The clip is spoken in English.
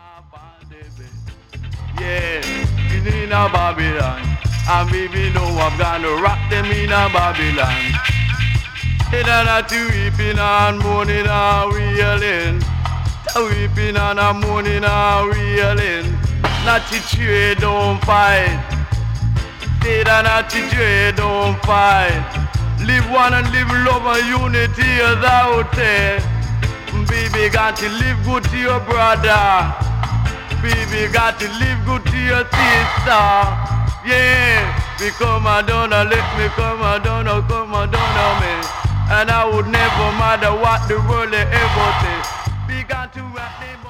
Yeah, in a Babylon. And baby know I'm gonna rock them in a Babylon. It not to weeping and moaning and wailing. Weeping and a moaning and wailing. Not to trade, don't fight. Say that not to trade, don't fight. Live one and live love and unity is out there. Baby got to live good to your brother. Baby got to live good to your sister. Yeah, we come and down and let me come and down and come and down on me. And I would never matter what the world ever say. We got to rock them.